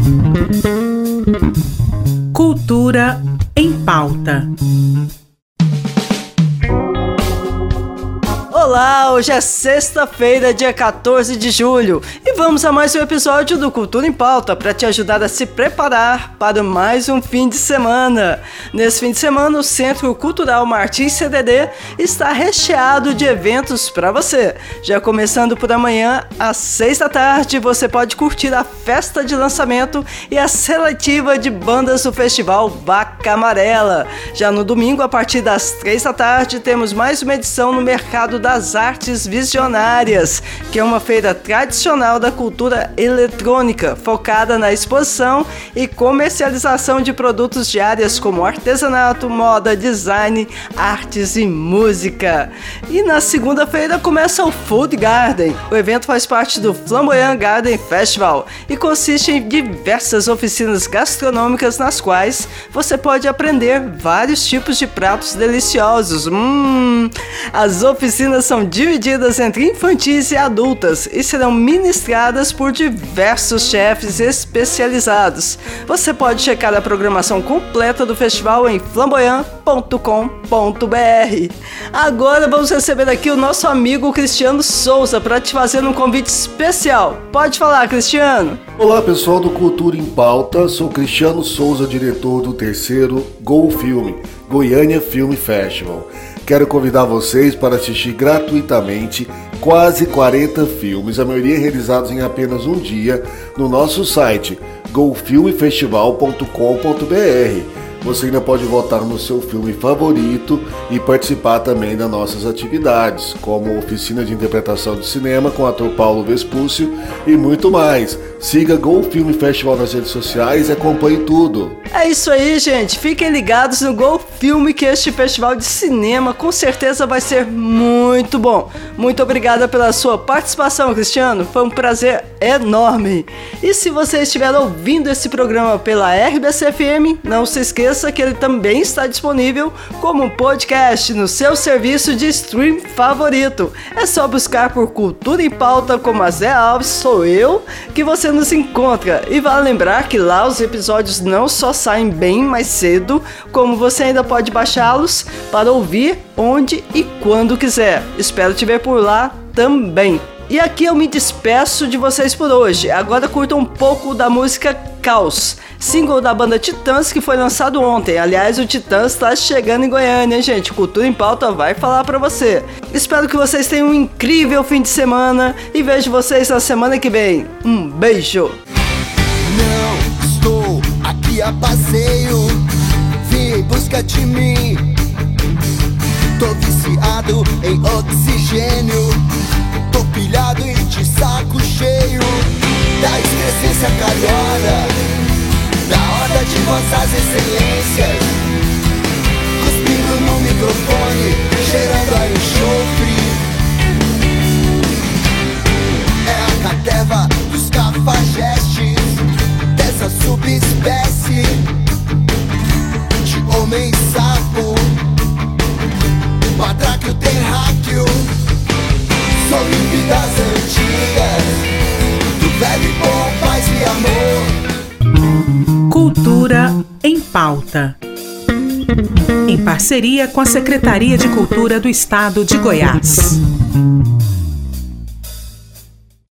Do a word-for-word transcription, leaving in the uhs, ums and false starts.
Cultura em Pauta. Olá, hoje é sexta-feira, dia quatorze de julho, e vamos a mais um episódio do Cultura em Pauta para te ajudar a se preparar para mais um fim de semana. Nesse fim de semana, o Centro Cultural Martins C D D está recheado de eventos para você. Já começando por amanhã, às seis da tarde, você pode curtir a festa de lançamento e a seletiva de bandas do Festival Vaca Amarela. Já no domingo, a partir das três da tarde, temos mais uma edição no Mercado das Artes Visionárias, que é uma feira tradicional da cultura eletrônica, focada na exposição e comercialização de produtos de áreas como artesanato, moda, design, artes e música. E na segunda-feira começa o Food Garden. O evento faz parte do Flamboyant Garden Festival e consiste em diversas oficinas gastronômicas nas quais você pode aprender vários tipos de pratos deliciosos. Hum, as oficinas são divididas entre infantis e adultas e serão ministradas por diversos chefes especializados. Você pode checar a programação completa do festival em flamboyant ponto com ponto b r. Agora vamos receber aqui o nosso amigo Cristiano Souza para te fazer um convite especial. Pode falar, Cristiano. Olá, pessoal do Cultura em Pauta, sou Cristiano Souza, diretor do terceiro Go Filme, Goiânia Film Festival. Quero convidar vocês para assistir gratuitamente quase quarenta filmes, a maioria realizados em apenas um dia, no nosso site go film festival ponto com ponto b r. Você ainda pode votar no seu filme favorito e participar também das nossas atividades, como oficina de interpretação de cinema com o ator Paulo Vespúcio e muito mais. Siga Go Film Festival nas redes sociais e acompanhe tudo. É isso aí, gente. Fiquem ligados no Go Film, que este festival de cinema com certeza vai ser muito bom. Muito obrigada pela sua participação, Cristiano. Foi um prazer enorme. E se você estiver ouvindo esse programa pela R B C F M, não se esqueça que ele também está disponível como podcast no seu serviço de stream favorito. É só buscar por Cultura em Pauta como a Zé Alves, sou eu, que você nos encontra. E vale lembrar que lá os episódios não só saem bem mais cedo, como você ainda pode baixá-los para ouvir onde e quando quiser. Espero te ver por lá também. E aqui eu me despeço de vocês por hoje. Agora curta um pouco da música Caos, single da banda Titãs, que foi lançado ontem. Aliás, o Titãs está chegando em Goiânia, hein, gente? Cultura em Pauta vai falar pra você. Espero que vocês tenham um incrível fim de semana e vejo vocês na semana que vem. Um beijo! Não estou aqui a passeio, vim em busca de mim. Tô viciado em oxigênio, tô pilhado e de saco cheio da excrescência calhora, da horda de vossas excelências, cuspindo no microfone, cheirando a enxofre. É a caterva dos cafajestes, dessa subespécie de homem-sapo, matráquio terráqueo. Sou livre das antigas, do velho e bom paz e amor. Cultura em Pauta. Em parceria com a Secretaria de Cultura do Estado de Goiás.